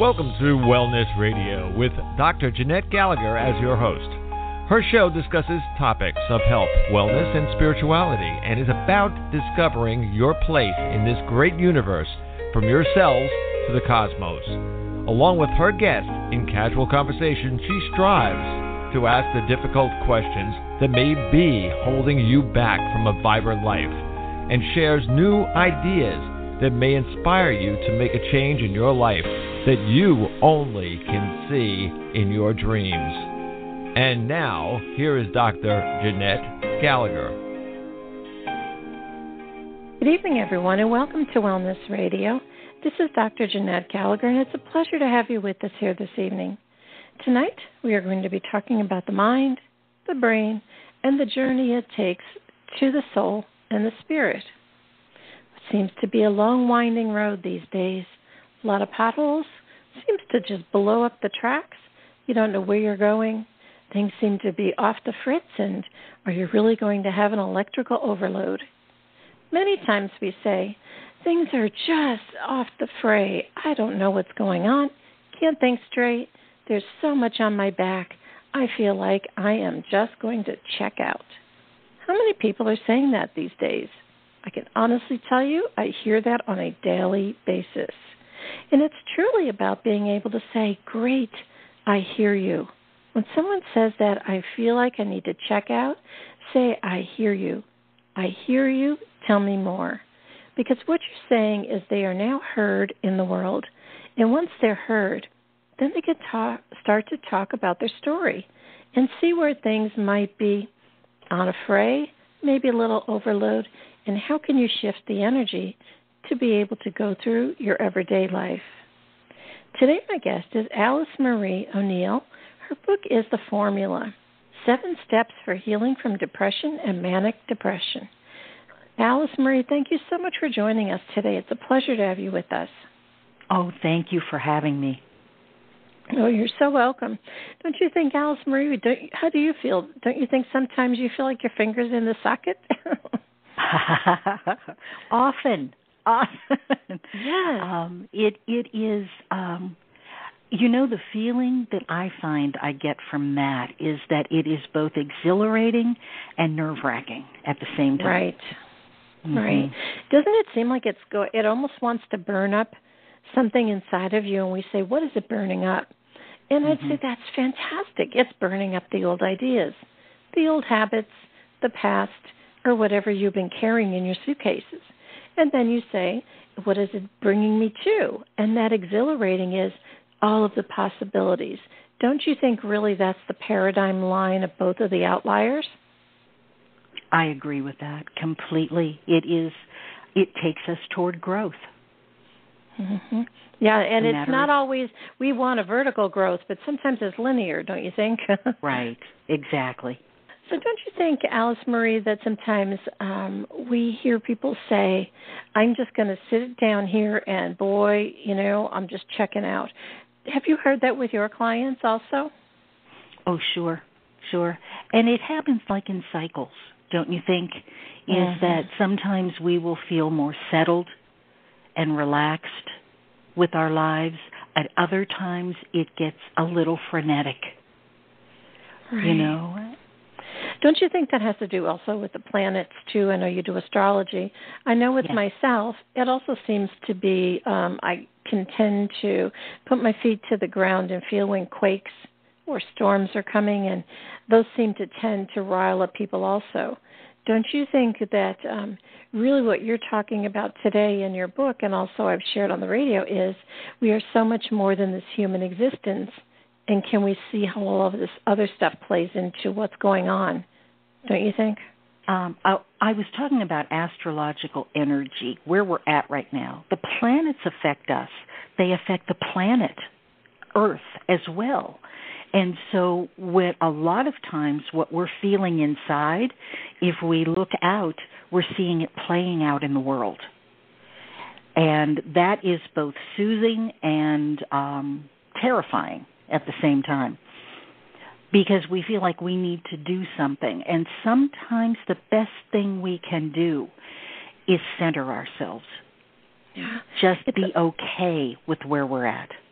Welcome to Wellness Radio with Dr. Jeanette Gallagher as your host. Her show discusses topics of health, wellness, and spirituality, and is about discovering your place in this great universe from your cells to the cosmos. Along with her guests, in casual conversation, she strives to ask the difficult questions that may be holding you back from a vibrant life, and shares new ideas that may inspire you to make a change in your life that you only can see in your dreams. And now, here is Dr. Jeanette Gallagher. Good evening, everyone, and welcome to Wellness Radio. This is Dr. Jeanette Gallagher, and it's a pleasure to have you with us here this evening. Tonight, we are going to be talking about the mind, the brain, and the journey it takes to the soul and the spirit. It seems to be a long, winding road these days. A lot of potholes. Seems to just blow up the tracks. You don't know where you're going. Things seem to be off the fritz, and are you really going to have an electrical overload? Many times we say, things are just off the fray. I don't know what's going on. Can't think straight. There's so much on my back. I feel like I am just going to check out. How many people are saying that these days? I can honestly tell you, I hear that on a daily basis. And it's truly about being able to say, great, I hear you. When someone says that, I feel like I need to check out, say, I hear you. I hear you, tell me more. Because what you're saying is they are now heard in the world. And once they're heard, then they can start to talk about their story and see where things might be on a fray, maybe a little overload, and how can you shift the energy to be able to go through your everyday life. Today, my guest is Alice Marie O'Neill. Her book is The Formula, 7 Steps for Healing from Depression and Manic Depression. Alice Marie, thank you so much for joining us today. It's a pleasure to have you with us. Oh, thank you for having me. Oh, you're so welcome. Don't you think, Alice Marie, how do you feel? Don't you think sometimes you feel like your finger's in the socket? Often. Yes. It is, the feeling that I find I get from that is that it is both exhilarating and nerve-wracking at the same time. Right. Mm-hmm. Right. Doesn't it seem like it almost wants to burn up something inside of you, and we say, what is it burning up? And I'd say that's fantastic. It's burning up the old ideas, the old habits, the past, or whatever you've been carrying in your suitcases. And then you say, what is it bringing me to? And that exhilarating is all of the possibilities. Don't you think really that's the paradigm line of both of the outliers? I agree with that completely. It takes us toward growth. Mm-hmm. Yeah, and it's not always, we want a vertical growth, but sometimes it's linear, don't you think? Right, exactly. So don't you think, Alice Marie, that sometimes we hear people say, I'm just going to sit down here and, boy, I'm just checking out. Have you heard that with your clients also? Oh, sure. And it happens like in cycles, don't you think? Is that sometimes we will feel more settled and relaxed with our lives. At other times, it gets a little frenetic, Right. Don't you think that has to do also with the planets, too? I know you do astrology. I know with myself, it also seems to be, I can tend to put my feet to the ground and feel when quakes or storms are coming, and those seem to tend to rile up people also. Don't you think that really what you're talking about today in your book, and also I've shared on the radio, is we are so much more than this human existence, and can we see how all of this other stuff plays into what's going on? Don't you think? I was talking about astrological energy, where we're at right now. The planets affect us. They affect the planet, Earth, as well. And so a lot of times what we're feeling inside, if we look out, we're seeing it playing out in the world. And that is both soothing and terrifying at the same time, because we feel like we need to do something. And sometimes the best thing we can do is center ourselves. Yeah. Just be okay with where we're at.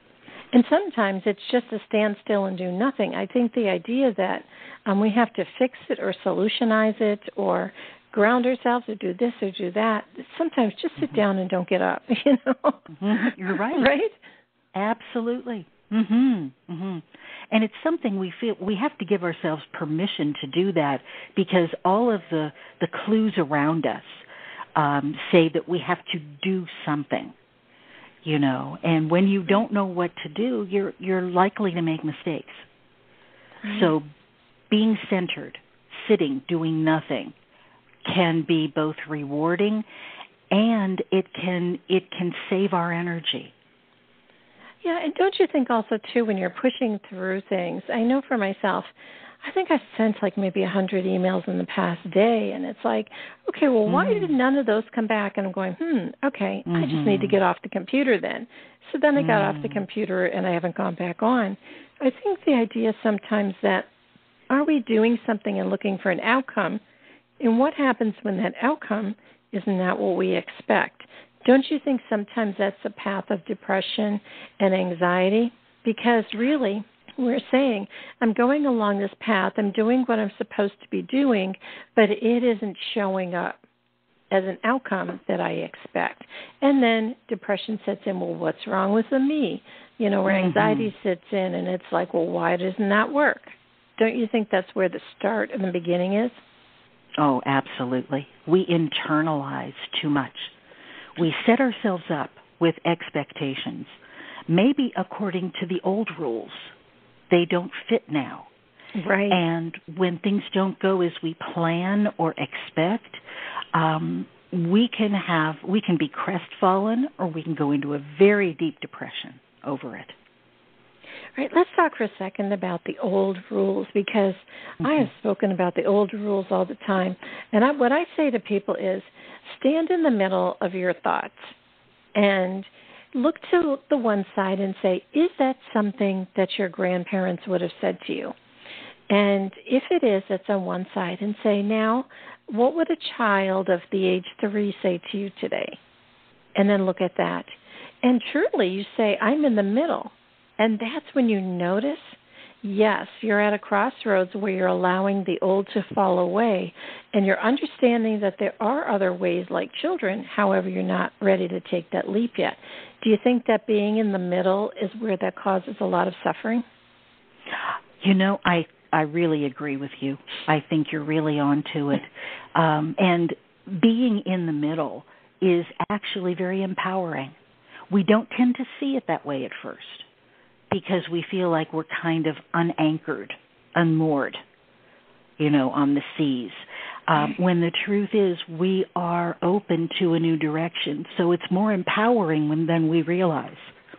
And sometimes it's just to stand still and do nothing. I think the idea that we have to fix it or solutionize it or ground ourselves or do this or do that, sometimes just sit down and don't get up, you know? You're right. Right? Absolutely. And it's something we feel we have to give ourselves permission to do that, because all of the clues around us say that we have to do something, you know. And when you don't know what to do, you're likely to make mistakes. Right. So being centered, sitting, doing nothing can be both rewarding and it can save our energy. Yeah, and don't you think also, too, when you're pushing through things, I know for myself, I think I sent like maybe 100 emails in the past day, and it's like, okay, well, why did none of those come back? And I'm going, okay, I just need to get off the computer then. So then I got off the computer, and I haven't gone back on. I think the idea sometimes that are we doing something and looking for an outcome, and what happens when that outcome is not what we expect? Don't you think sometimes that's a path of depression and anxiety? Because really, we're saying, I'm going along this path, I'm doing what I'm supposed to be doing, but it isn't showing up as an outcome that I expect. And then depression sets in, well, what's wrong with me? You know, where anxiety sits in, and it's like, well, why doesn't that work? Don't you think that's where the start and the beginning is? Oh, absolutely. We internalize too much. We set ourselves up with expectations, maybe according to the old rules. They don't fit now. Right. And when things don't go as we plan or expect, we can be crestfallen, or we can go into a very deep depression over it. All right, let's talk for a second about the old rules, because I have spoken about the old rules all the time. And what I say to people is stand in the middle of your thoughts and look to the one side and say, is that something that your grandparents would have said to you? And if it is, that's on one side. And say, now, what would a child of the age 3 say to you today? And then look at that. And truly, you say, I'm in the middle. And that's when you notice, yes, you're at a crossroads where you're allowing the old to fall away, and you're understanding that there are other ways like children, however, you're not ready to take that leap yet. Do you think that being in the middle is where that causes a lot of suffering? You know, I really agree with you. I think you're really onto it. And being in the middle is actually very empowering. We don't tend to see it that way at first, because we feel like we're kind of unanchored, unmoored, you know, on the seas. When the truth is we are open to a new direction. So it's more empowering than we realize.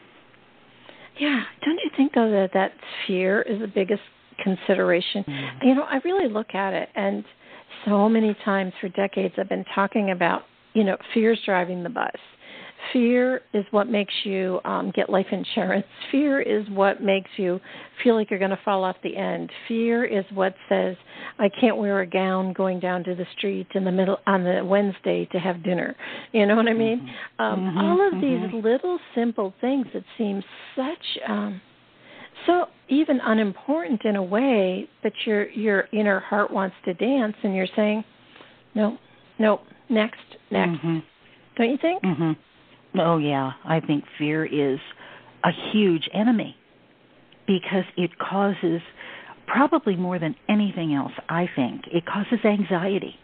Yeah. Don't you think, though, that fear is the biggest consideration? You know, I really look at it, and so many times for decades I've been talking about, you know, fear's driving the bus. Fear is what makes you get life insurance. Fear is what makes you feel like you're going to fall off the end. Fear is what says, I can't wear a gown going down to the street in the middle on the Wednesday to have dinner. You know what I mean? All of these little simple things that seem such so even unimportant in a way, but your inner heart wants to dance, and you're saying, no, next. Don't you think? Oh, yeah. I think fear is a huge enemy, because it causes, probably more than anything else, I think, it causes anxiety.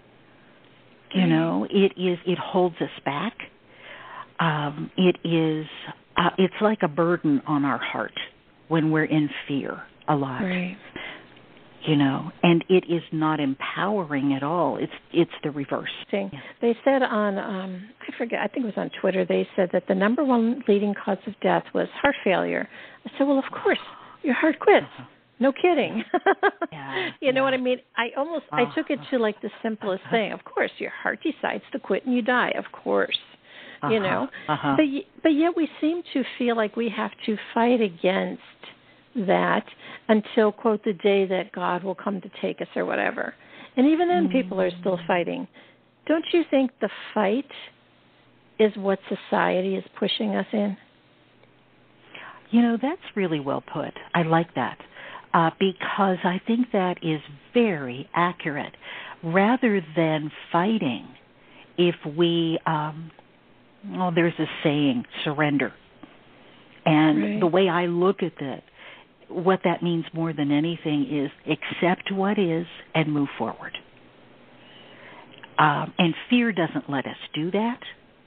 You know, it holds us back. It's like a burden on our heart when we're in fear a lot. Right. You know, and it is not empowering at all. It's the reverse. They said on, I forget, I think it was on Twitter, they said that the number one leading cause of death was heart failure. I said, well, of course, your heart quits. No kidding. You know what I mean? I took it to like the simplest thing. Of course, your heart decides to quit and you die. Of course. You know? But yet we seem to feel like we have to fight against that until, quote, the day that God will come to take us or whatever. And even then, people are still fighting. Don't you think the fight is what society is pushing us in? That's really well put. I like that because I think that is very accurate. Rather than fighting, if we, there's a saying, surrender. And the way I look at that, what that means more than anything is accept what is and move forward. And fear doesn't let us do that.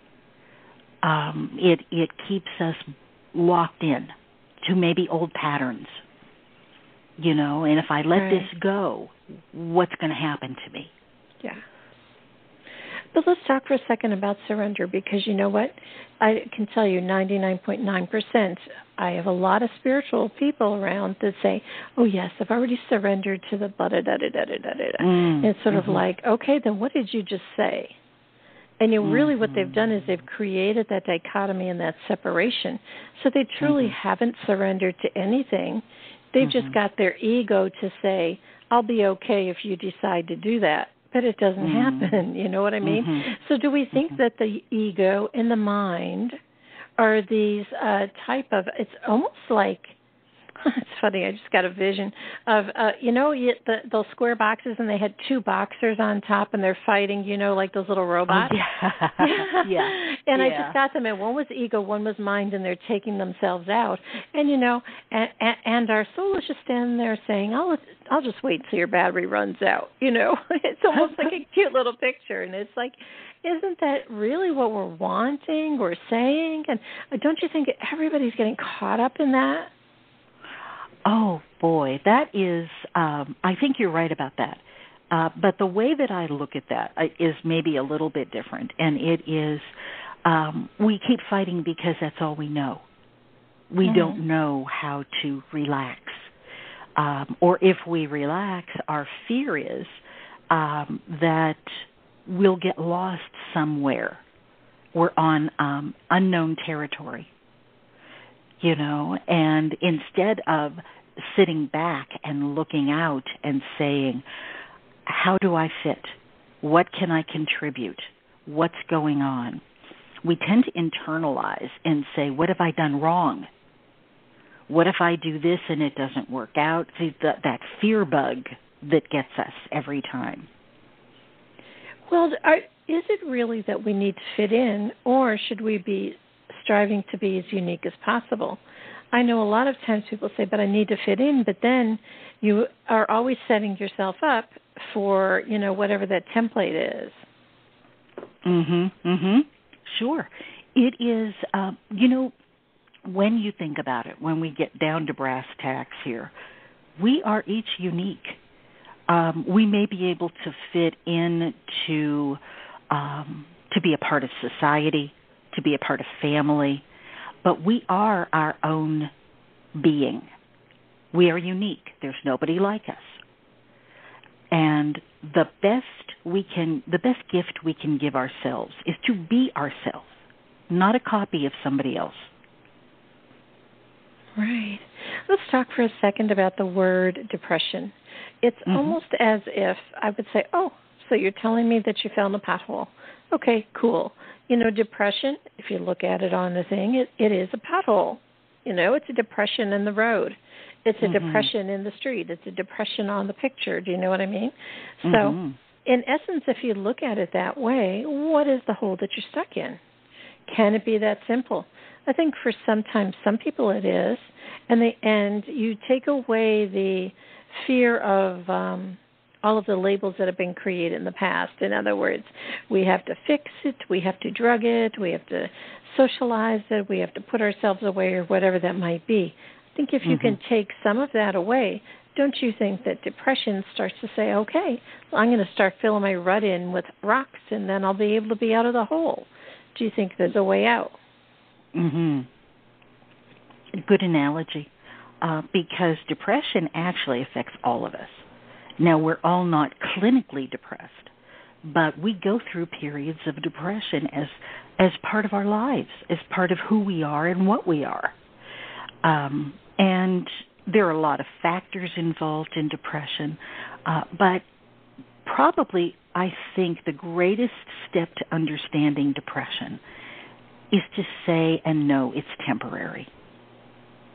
It keeps us locked in to maybe old patterns, and if I let this go, what's going to happen to me? Yeah. But let's talk for a second about surrender, because you know what? I can tell you 99.9%, I have a lot of spiritual people around that say, oh, yes, I've already surrendered to the blah-da-da-da-da-da-da. It's sort of like, okay, then what did you just say? And really what they've done is they've created that dichotomy and that separation. So they truly haven't surrendered to anything. They've just got their ego to say, I'll be okay if you decide to do that. But it doesn't happen, you know what I mean? So do we think that the ego and the mind are these type of, it's almost like, it's funny, I just got a vision of, those square boxes, and they had two boxers on top, and they're fighting, like those little robots. Oh, yeah. And I just got them, and one was ego, one was mind, and they're taking themselves out. And, and our soul is just standing there saying, I'll just wait till your battery runs out. It's almost like a cute little picture. And it's like, isn't that really what we're wanting or saying? And don't you think everybody's getting caught up in that? Oh, boy, that is, I think you're right about that. But the way that I look at that is maybe a little bit different. And it is, we keep fighting because that's all we know. We don't know how to relax. Or if we relax, our fear is that we'll get lost somewhere. We're on unknown territory. And instead of sitting back and looking out and saying, how do I fit? What can I contribute? What's going on? We tend to internalize and say, what have I done wrong? What if I do this and it doesn't work out? See, that fear bug that gets us every time. Well, is it really that we need to fit in, or should we be striving to be as unique as possible? I know a lot of times people say, but I need to fit in, but then you are always setting yourself up for, whatever that template is. Sure. It is, when you think about it, when we get down to brass tacks here, we are each unique. We may be able to fit in to be a part of society, to be a part of family, but we are our own being. We are unique. There's nobody like us. And the best gift we can give ourselves is to be ourselves, not a copy of somebody else. Right. Let's talk for a second about the word depression. It's almost as if I would say, oh, so you're telling me that you fell in a pothole. Okay, cool. Depression, if you look at it on the thing, it is a pothole. It's a depression in the road. It's a depression in the street. It's a depression on the picture. Do you know what I mean? So, in essence, if you look at it that way, what is the hole that you're stuck in? Can it be that simple? I think for sometimes some people it is, and you take away the fear of all of the labels that have been created in the past. In other words, we have to fix it, we have to drug it, we have to socialize it, we have to put ourselves away, or whatever that might be. I think if you can take some of that away, don't you think that depression starts to say, okay, I'm going to start filling my rut in with rocks, and then I'll be able to be out of the hole? Do you think there's a way out? Good analogy, because depression actually affects all of us. Now, we're all not clinically depressed, but we go through periods of depression as part of our lives, as part of who we are and what we are. And there are a lot of factors involved in depression, but probably I think the greatest step to understanding depression is to say and know it's temporary.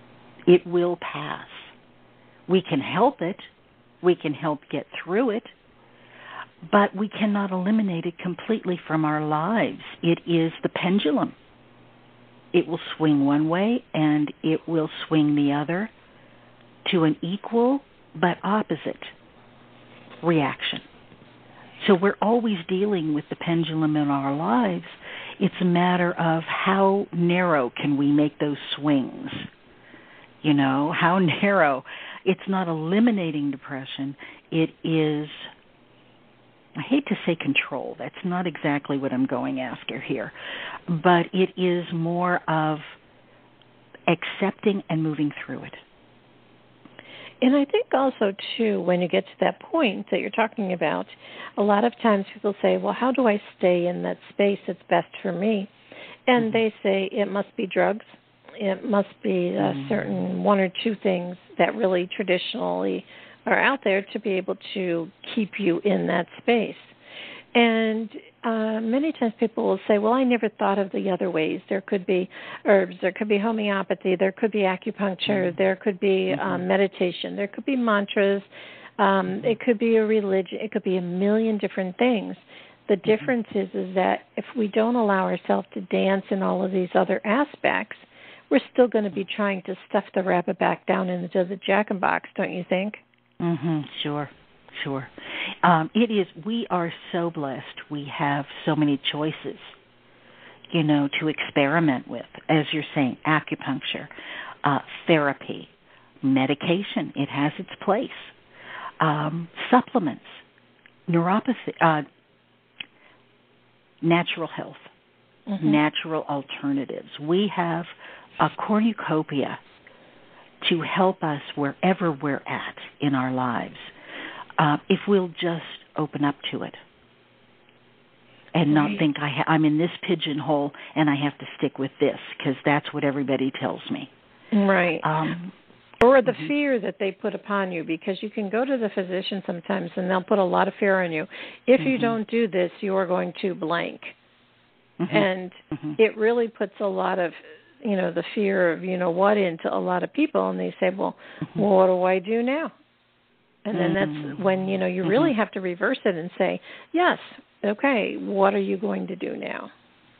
It will pass. We can help it. We can help get through it. But we cannot eliminate it completely from our lives. It is the pendulum. It will swing one way and it will swing the other to an equal but opposite reaction. So we're always dealing with the pendulum in our lives. It's a matter of how narrow can we make those swings. You know, how narrow. It's not eliminating depression. It is, I hate to say control. That's not exactly what I'm going after here. But it is more of accepting and moving through it. And I think also, too, when you get to that point that you're talking about, a lot of times people say, well, how do I stay in that space that's best for me? And they say it must be drugs. It must be a certain one or two things that really traditionally are out there to be able to keep you in that space. And many times people will say, well, I never thought of the other ways. There could be herbs, there could be homeopathy, there could be acupuncture, there could be meditation, there could be mantras, it could be a religion, it could be a million different things. The difference is that if we don't allow ourselves to dance in all of these other aspects, we're still going to be trying to stuff the rabbit back down into the jack-in-box, don't you think? Sure. It is, we are so blessed. We have so many choices, you know, to experiment with. As you're saying, acupuncture, therapy, medication, it has its place. Supplements, neuropathy, natural health, natural alternatives. We have a cornucopia to help us wherever we're at in our lives, if we'll just open up to it and not think I'm in this pigeonhole and I have to stick with this because that's what everybody tells me. Right. Or the fear that they put upon you, because you can go to the physician sometimes and they'll put a lot of fear on you. If you don't do this, you are going to blank. And it really puts a lot of, you know, the fear of, you know, what into a lot of people. And they say, well, what do I do now? And then that's when, you know, you really have to reverse it and say, yes, okay, what are you going to do now?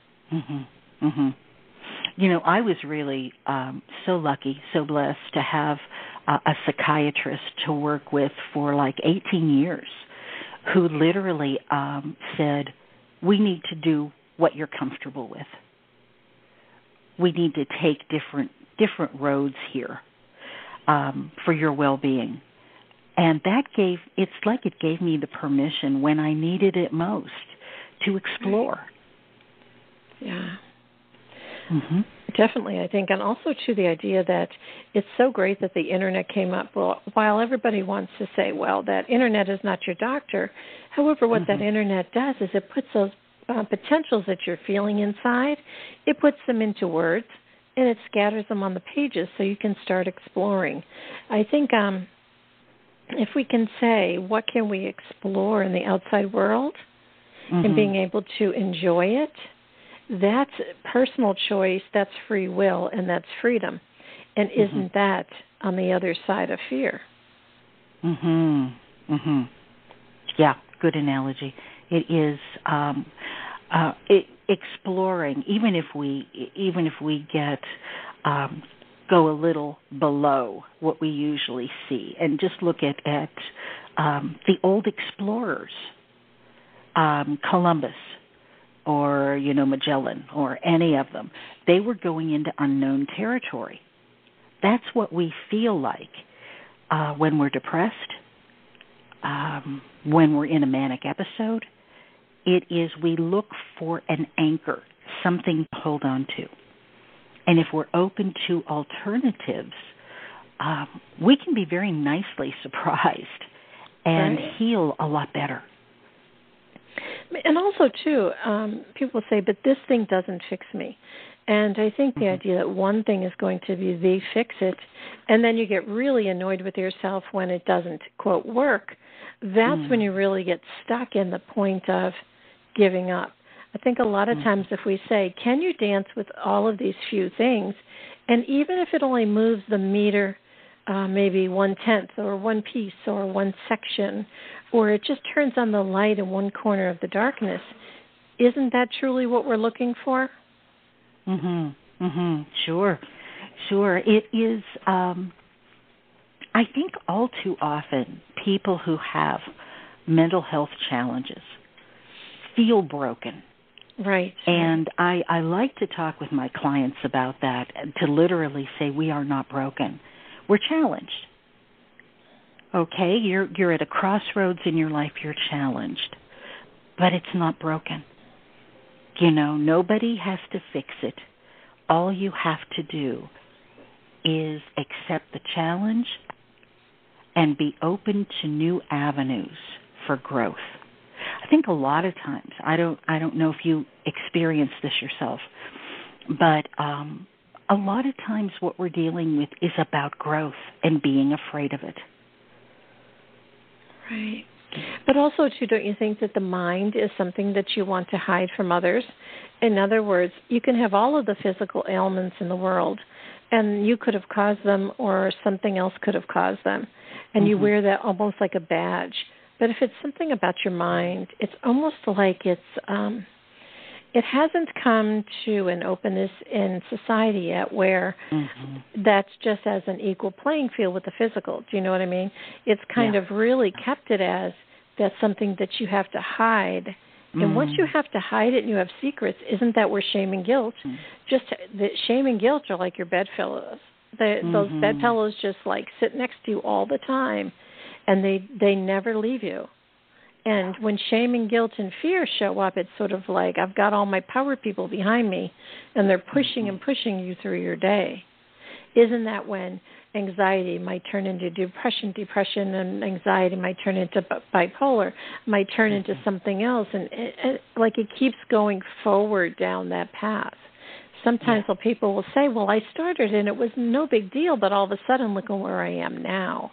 You know, I was really so lucky, so blessed to have a psychiatrist to work with for like 18 years who literally said, we need to do what you're comfortable with. We need to take different roads here for your well-being. And that it's like it gave me the permission when I needed it most to explore. Yeah. Definitely, I think. And also, too, the idea that it's so great that the Internet came up. Well, while everybody wants to say, well, that Internet is not your doctor, however, what that Internet does is it puts those potentials that you're feeling inside, it puts them into words, and it scatters them on the pages so you can start exploring. I think if we can say, what can we explore in the outside world and being able to enjoy it, that's personal choice, that's free will, and that's freedom. And isn't that on the other side of fear? Yeah, good analogy. It is exploring, even if we get go a little below what we usually see, and just look at the old explorers, Columbus, or, you know, Magellan, or any of them. They were going into unknown territory. That's what we feel like when we're depressed, when we're in a manic episode. It is we look for an anchor, something to hold on to. And if we're open to alternatives, we can be very nicely surprised and heal a lot better. And also, too, people say, but this thing doesn't fix me. And I think the idea that one thing is going to be the fix-it, and then you get really annoyed with yourself when it doesn't, quote, work, that's when you really get stuck in the point of giving up. I think a lot of times if we say, can you dance with all of these few things, And even if it only moves the meter maybe 1/10 or one piece or one section, or it just turns on the light in one corner of the darkness, isn't that truly what we're looking for? Sure. It is, I think all too often people who have mental health challenges feel broken. Right. And I like to talk with my clients about that, to literally say we are not broken. We're challenged. Okay, you're at a crossroads in your life, you're challenged. But it's not broken. You know, nobody has to fix it. All you have to do is accept the challenge and be open to new avenues for growth. I think a lot of times, I don't know if you experience this yourself, but a lot of times what we're dealing with is about growth and being afraid of it. Right. But also, too, don't you think that the mind is something that you want to hide from others? In other words, you can have all of the physical ailments in the world, and you could have caused them or something else could have caused them, and you wear that almost like a badge. But if it's something about your mind, it's almost like it hasn't come to an openness in society yet where that's just as an equal playing field with the physical. Do you know what I mean? It's kind of really kept it as that's something that you have to hide. And once you have to hide it and you have secrets, isn't that where shame and guilt, just the shame and guilt are like your bedfellows. Those bedfellows just like sit next to you all the time, and they never leave you. And when shame and guilt and fear show up, it's sort of like I've got all my power people behind me, and they're pushing and pushing you through your day. Isn't that when anxiety might turn into depression, and anxiety might turn into bipolar, might turn into something else, and like it keeps going forward down that path. Sometimes people will say, well, I started and it was no big deal, but all of a sudden, look at where I am now.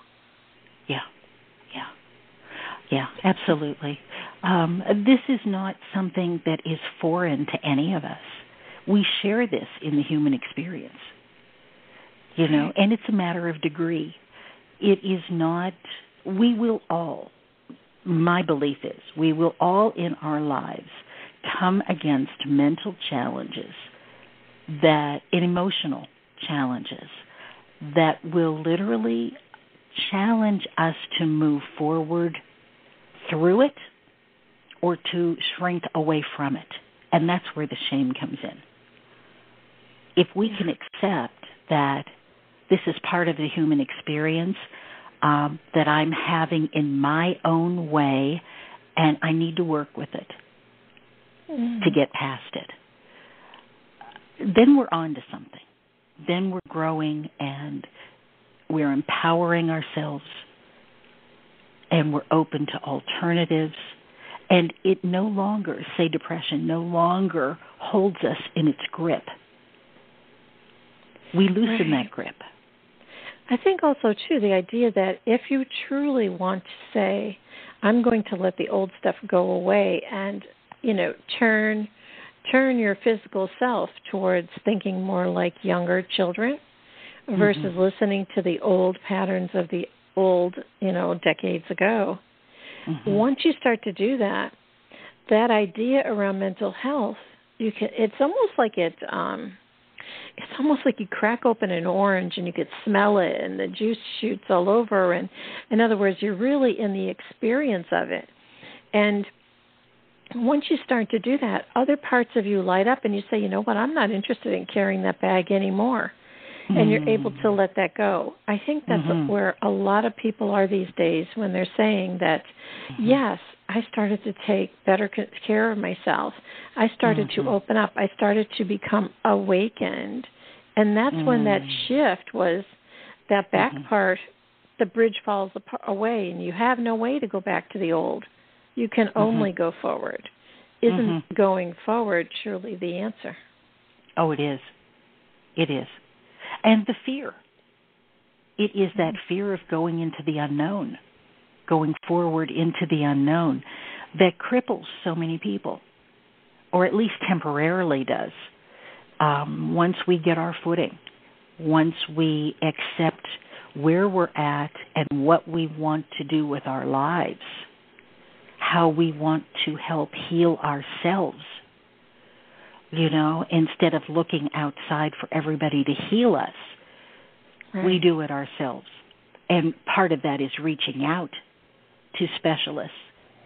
Yeah, absolutely. This is not something that is foreign to any of us. We share this in the human experience, you know, and it's a matter of degree. It is not, we will all, my belief is, we will all in our lives come against mental challenges and emotional challenges that will literally challenge us to move forward through it or to shrink away from it. And that's where the shame comes in. If we can accept that this is part of the human experience that I'm having in my own way, and I need to work with it to get past it, then we're on to something. Then we're growing and we're empowering ourselves, and we're open to alternatives, and it no longer, say depression, no longer holds us in its grip. We loosen that grip. I think also, too, the idea that if you truly want to say, I'm going to let the old stuff go away and, you know, turn your physical self towards thinking more like younger children versus listening to the old patterns of the old, you know, decades ago. Once you start to do that, that idea around mental health, it's almost like it's almost like you crack open an orange and you could smell it and the juice shoots all over, and in other words, you're really in the experience of it. And once you start to do that, other parts of you light up and you say, you know what, I'm not interested in carrying that bag anymore. And you're able to let that go. I think that's where a lot of people are these days when they're saying that, yes, I started to take better care of myself. I started to open up. I started to become awakened. And that's when that shift was that back part, the bridge falls away, and you have no way to go back to the old. You can only go forward. Isn't going forward surely the answer? Oh, it is. It is. And the fear. It is that fear of going into the unknown, going forward into the unknown, that cripples so many people, or at least temporarily does. Once we get our footing, once we accept where we're at and what we want to do with our lives, how we want to help heal ourselves, instead of looking outside for everybody to heal us, right. We do it ourselves. And part of that is reaching out to specialists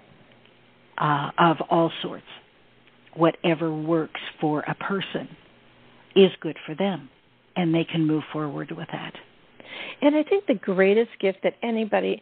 of all sorts. Whatever works for a person is good for them, and they can move forward with that. And I think the greatest gift that anybody,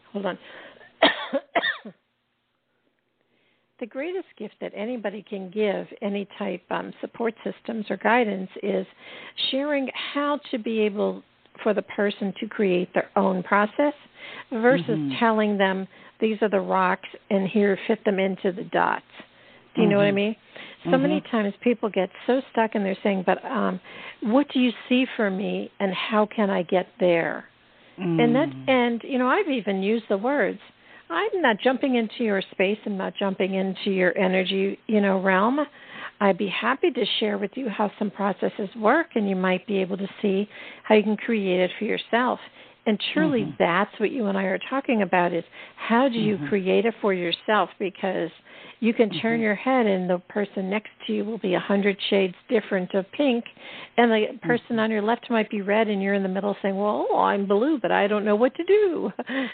the greatest gift that anybody can give any type support systems or guidance is sharing how to be able for the person to create their own process versus telling them these are the rocks and here fit them into the dots. Do you know what I mean? So many times people get so stuck and they're saying, but what do you see for me and how can I get there? And I've even used the words, I'm not jumping into your space. I'm not jumping into your energy, realm. I'd be happy to share with you how some processes work, and you might be able to see how you can create it for yourself. And truly, that's what you and I are talking about is how do you create it for yourself? Because you can turn your head and the person next to you will be 100 shades different of pink, and the person on your left might be red, and you're in the middle saying, well, I'm blue, but I don't know what to do,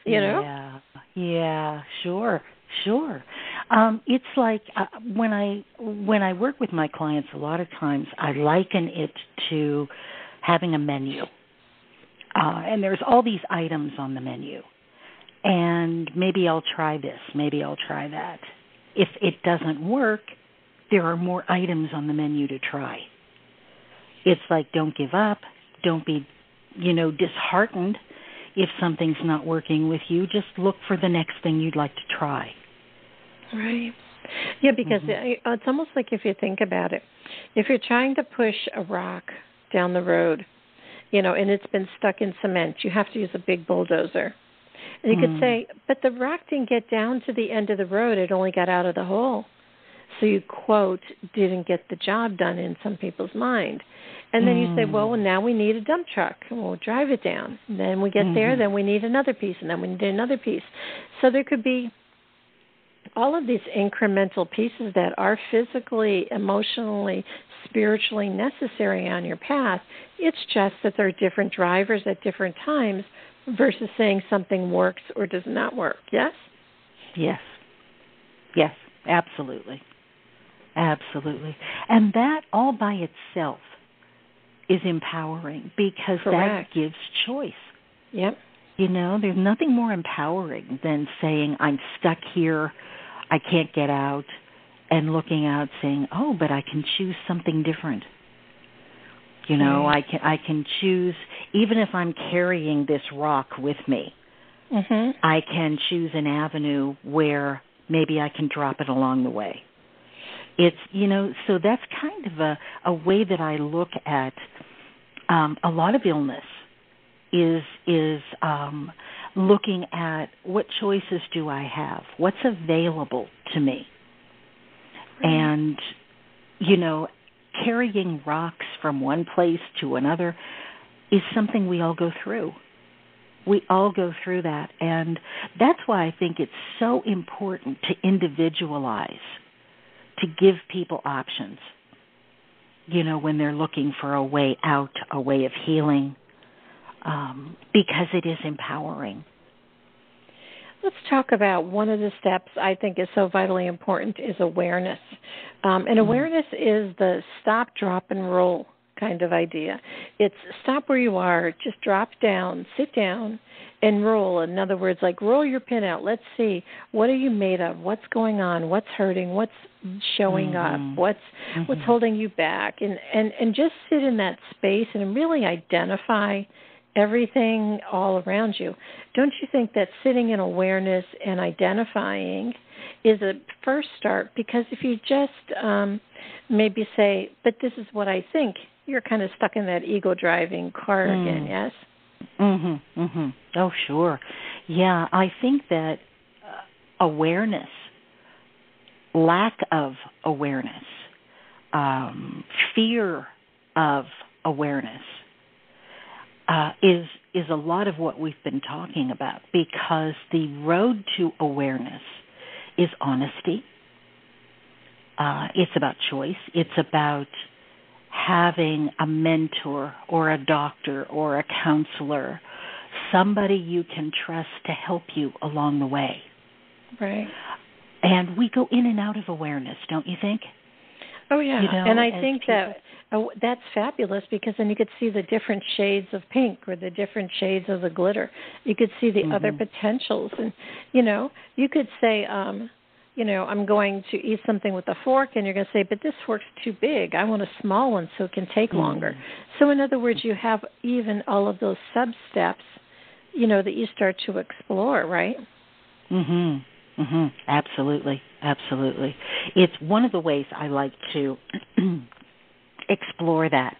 Yeah, sure. It's like when I work with my clients, a lot of times I liken it to having a menu. And there's all these items on the menu. And maybe I'll try this, maybe I'll try that. If it doesn't work, there are more items on the menu to try. It's like don't give up, don't be, disheartened if something's not working with you. Just look for the next thing you'd like to try. Right. Yeah, because it's almost like if you think about it, if you're trying to push a rock down the road, and it's been stuck in cement, you have to use a big bulldozer. And you could say, but the rock didn't get down to the end of the road. It only got out of the hole. So you, quote, didn't get the job done in some people's mind. And then you say, well, now we need a dump truck, and we'll drive it down. And then we get there, then we need another piece, and then we need another piece. So there could be all of these incremental pieces that are physically, emotionally, spiritually necessary on your path. It's just that there are different drivers at different times versus saying something works or does not work. Yes? Yes, absolutely. Absolutely. And that all by itself is empowering because that gives choice. Yep. There's nothing more empowering than saying, I'm stuck here, I can't get out, and looking out saying, oh, but I can choose something different. I can choose, even if I'm carrying this rock with me, I can choose an avenue where maybe I can drop it along the way. It's, so that's kind of a way that I look at a lot of illness is looking at what choices do I have, what's available to me. And, carrying rocks from one place to another is something we all go through. We all go through that. And that's why I think it's so important to individualize, to give people options, when they're looking for a way out, a way of healing, because it is empowering. Let's talk about one of the steps I think is so vitally important is awareness. And awareness is the stop, drop, and roll kind of idea. It's stop where you are, just drop down, sit down, and roll. In other words, like roll your pin out. Let's see, what are you made of? What's going on? What's hurting? What's showing up? What's holding you back? And just sit in that space and really identify everything all around you. Don't you think that sitting in awareness and identifying is a first start? Because if you just maybe say, but this is what I think, you're kind of stuck in that ego-driving car again, yes? Oh, sure. Yeah, I think that awareness, lack of awareness, fear of awareness, is a lot of what we've been talking about, because the road to awareness is honesty. It's about choice. It's about having a mentor or a doctor or a counselor, somebody you can trust to help you along the way. Right. And we go in and out of awareness, don't you think? Oh, yeah. You know, and I think that that's fabulous, because then you could see the different shades of pink or the different shades of the glitter. You could see the other potentials. And, you could say, I'm going to eat something with a fork, and you're going to say, but this fork's too big. I want a small one so it can take longer. So in other words, you have even all of those sub-steps, that you start to explore, right? Absolutely. Absolutely. It's one of the ways I like to explore that.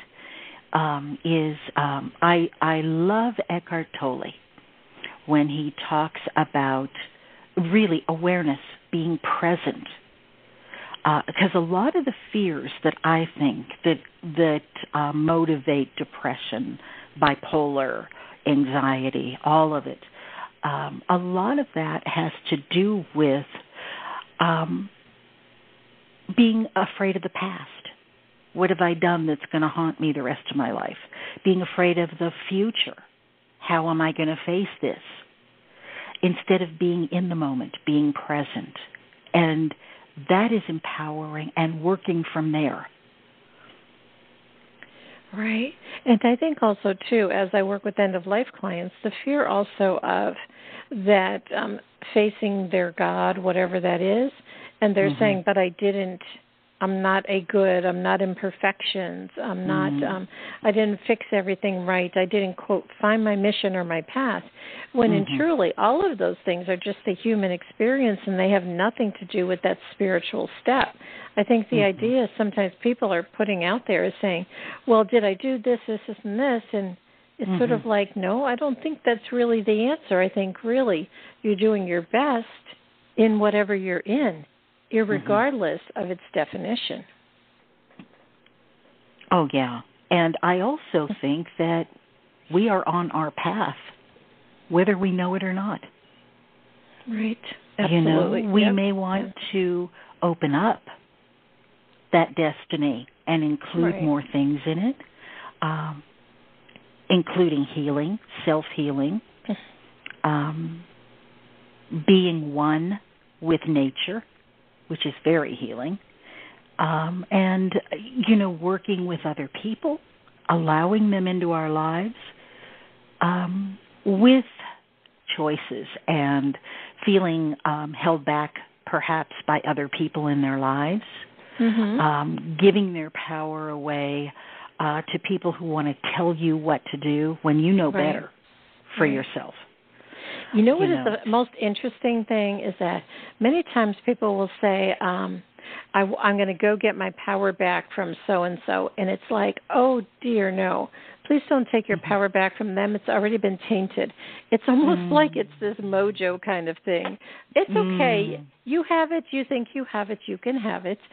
I love Eckhart Tolle when he talks about really awareness, being present. Because a lot of the fears that I think that motivate depression, bipolar, anxiety, all of it, a lot of that has to do with being afraid of the past. What have I done that's going to haunt me the rest of my life? Being afraid of the future. How am I going to face this? Instead of being in the moment, being present. And that is empowering and working from there. Right. And I think also, too, as I work with end-of-life clients, the fear also of that facing their God, whatever that is, and they're saying, but I'm not I'm not imperfections, I'm not, I didn't fix everything right, I didn't, quote, find my mission or my path, when in truly all of those things are just the human experience, and they have nothing to do with that spiritual step. I think the idea sometimes people are putting out there is saying, well, did I do this, this, and this, and it's sort of like, no, I don't think that's really the answer. I think really you're doing your best in whatever you're in, irregardless of its definition. Oh, yeah. And I also think that we are on our path, whether we know it or not. Right. Absolutely. We may want to open up that destiny and include more things in it, including healing, self-healing, being one with nature, which is very healing, and, working with other people, allowing them into our lives with choices and feeling held back perhaps by other people in their lives, giving their power away to people who want to tell you what to do when you know better for yourself. You know what is the most interesting thing is that many times people will say, I'm going to go get my power back from so-and-so. And it's like, oh, dear, no. Please don't take your power back from them. It's already been tainted. It's almost like it's this mojo kind of thing. It's okay. You have it. You think you have it. You can have it.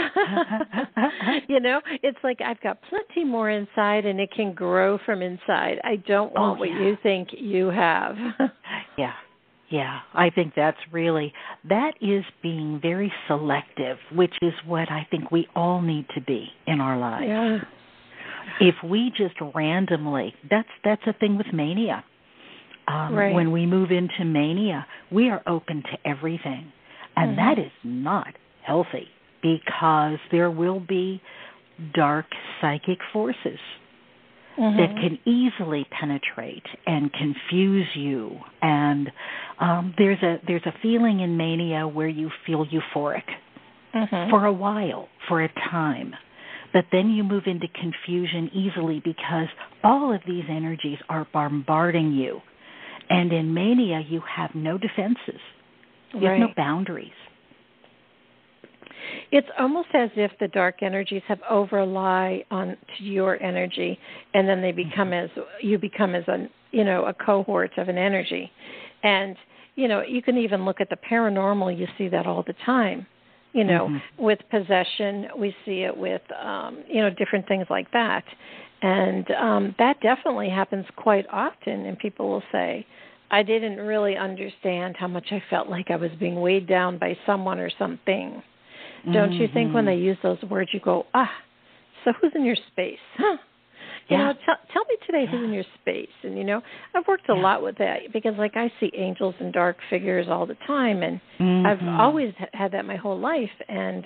It's like I've got plenty more inside, and it can grow from inside. I don't want what you think you have. Yeah, I think that is being very selective, which is what I think we all need to be in our lives. Yeah. If we just randomly, that's a thing with mania. When we move into mania, we are open to everything. And that is not healthy, because there will be dark psychic forces that can easily penetrate and confuse you. And there's a feeling in mania where you feel euphoric for a while, for a time. But then you move into confusion easily, because all of these energies are bombarding you. And in mania, you have no defenses. You have no boundaries. It's almost as if the dark energies have overlie on to your energy, and then they become you become as a cohort of an energy. And you can even look at the paranormal. You see that all the time. With possession, we see it with different things like that. And that definitely happens quite often, and people will say, I didn't really understand how much I felt like I was being weighed down by someone or something. Don't you think when they use those words, you go, so who's in your space? Huh? You know, tell me today who's in your space. And, you know, I've worked a lot with that because, like, I see angels and dark figures all the time, and I've always had that my whole life. And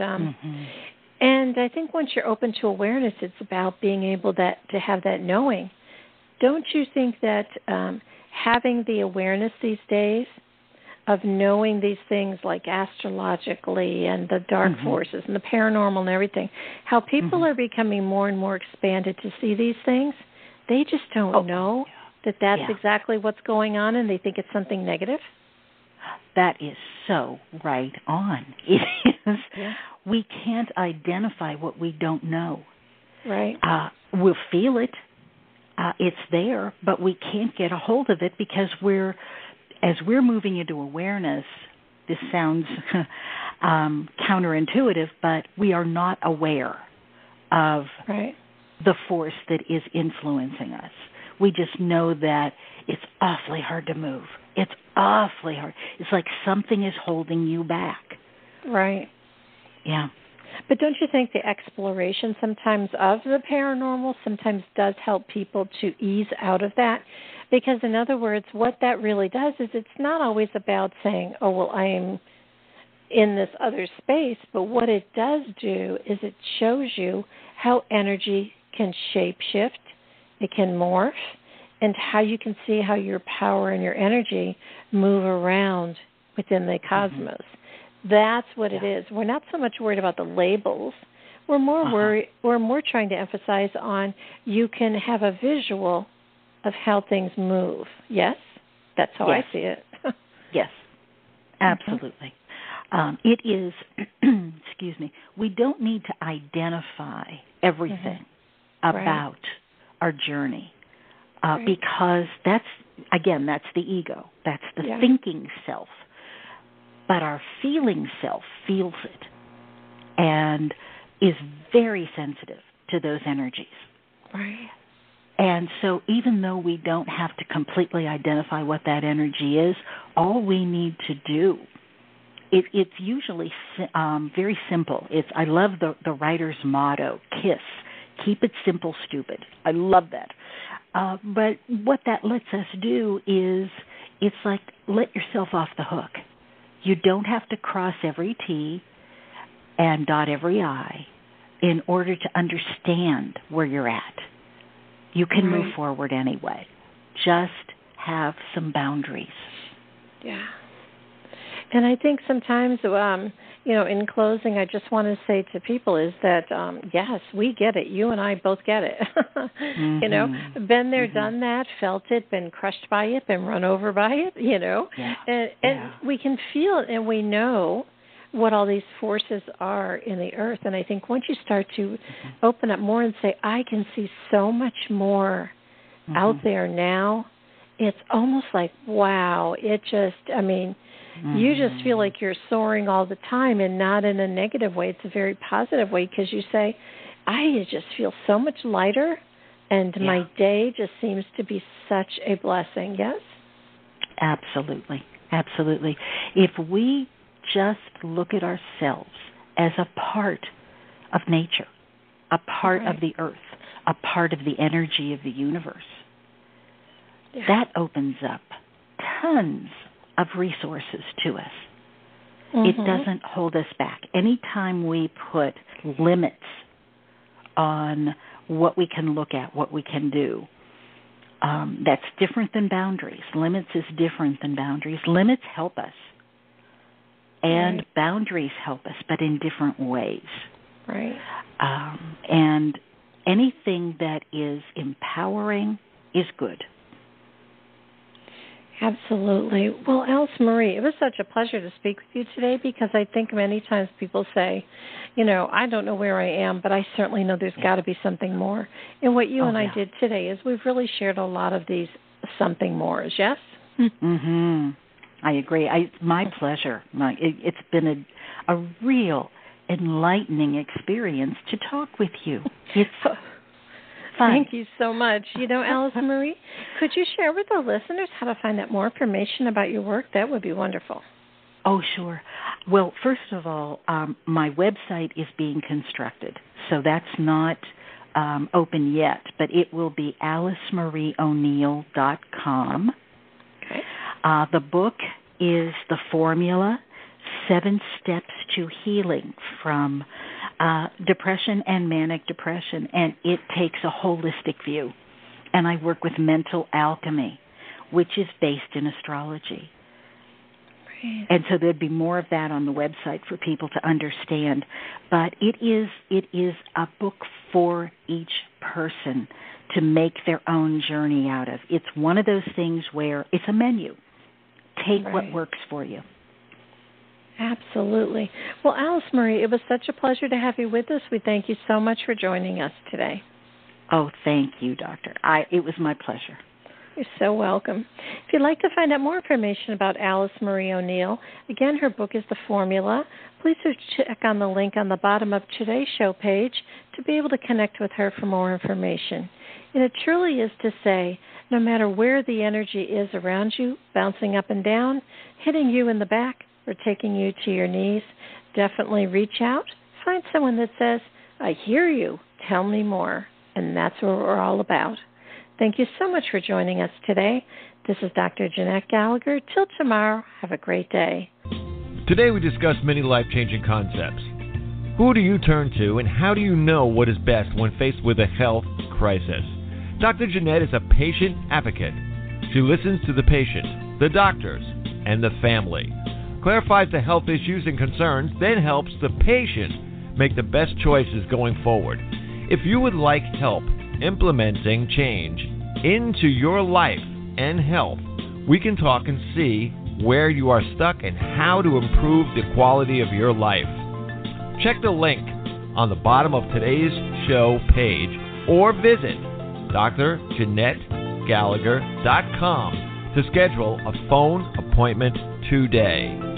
and I think once you're open to awareness, it's about being able to have that knowing. Don't you think that having the awareness these days of knowing these things like astrologically and the dark forces and the paranormal and everything, how people are becoming more and more expanded to see these things, they just don't know that that's exactly what's going on, and they think it's something negative? That is so right on. It is. Yeah. We can't identify what we don't know. Right. We'll feel it. It's there, but we can't get a hold of it because as we're moving into awareness, this sounds counterintuitive, but we are not aware of the force that is influencing us. We just know that it's awfully hard to move. It's awfully hard. It's like something is holding you back. Right. Yeah. But don't you think the exploration sometimes of the paranormal sometimes does help people to ease out of that? Because, in other words, what that really does is it's not always about saying, oh, well, I am in this other space, but what it does do is it shows you how energy can shape-shift, it can morph, and how you can see how your power and your energy move around within the cosmos. That's what it is. We're not so much worried about the labels. We're more worried. We're more trying to emphasize on you can have a visual of how things move. Yes, that's how I see it. Yes, absolutely. It is. Excuse me. We don't need to identify everything about our journey because that's the ego. That's the thinking self. But our feeling self feels it and is very sensitive to those energies. Right. And so even though we don't have to completely identify what that energy is, all we need to do, it's usually very simple. I love the writer's motto, KISS, keep it simple, stupid. I love that. But what that lets us do is it's like let yourself off the hook. You don't have to cross every T and dot every I in order to understand where you're at. You can move forward anyway. Just have some boundaries. Yeah. And I think sometimes, in closing, I just want to say to people is that, yes, we get it. You and I both get it. You know, been there, done that, felt it, been crushed by it, been run over by it, you know. Yeah. And we can feel it, and we know what all these forces are in the earth. And I think once you start to open up more and say, I can see so much more out there now, it's almost like, wow, it just, you just feel like you're soaring all the time, and not in a negative way. It's a very positive way because you say, I just feel so much lighter, and my day just seems to be such a blessing. Yes? Absolutely. Absolutely. If we just look at ourselves as a part of nature, a part of the earth, a part of the energy of the universe, that opens up tons of resources to us. It doesn't hold us back. Anytime we put limits on what we can look at, what we can do, that's different than boundaries. Limits is different than boundaries. Limits help us, and boundaries help us, but in different ways. Right. And anything that is empowering is good. Absolutely. Well, Alice Marie, it was such a pleasure to speak with you today because I think many times people say, I don't know where I am, but I certainly know there's got to be something more. And what you and I did today is we've really shared a lot of these something mores, yes? I agree. My pleasure. It's been a real enlightening experience to talk with you. It's fun. Thank you so much. Alice Marie, could you share with the listeners how to find out more information about your work? That would be wonderful. Oh, sure. Well, first of all, my website is being constructed, so that's not open yet, but it will be AliceMarieO'Neill.com. Okay. The book is The Formula, 7 Steps to Healing from Depression and Manic Depression, and it takes a holistic view. And I work with mental alchemy, which is based in astrology. And so there'd be more of that on the website for people to understand. But it is a book for each person to make their own journey out of. It's one of those things where it's a menu. Take what works for you. Absolutely. Well, Alice Marie, it was such a pleasure to have you with us. We thank you so much for joining us today. Oh, thank you, Doctor. It was my pleasure. You're so welcome. If you'd like to find out more information about Alice Marie O'Neill, again, her book is The Formula. Please check on the link on the bottom of today's show page to be able to connect with her for more information. And it truly is to say, no matter where the energy is around you, bouncing up and down, hitting you in the back, or taking you to your knees, definitely reach out. Find someone that says, I hear you, tell me more. And that's what we're all about. Thank you so much for joining us today. This is Dr. Jeanette Gallagher. Till tomorrow, have a great day. Today we discussed many life-changing concepts. Who do you turn to, and how do you know what is best when faced with a health crisis? Dr. Jeanette is a patient advocate. She listens to the patient, the doctors, and the family, clarifies the health issues and concerns, then helps the patient make the best choices going forward. If you would like help implementing change into your life and health, we can talk and see where you are stuck and how to improve the quality of your life. Check the link on the bottom of today's show page or visit drjeanettegallagher.com to schedule a phone appointment today.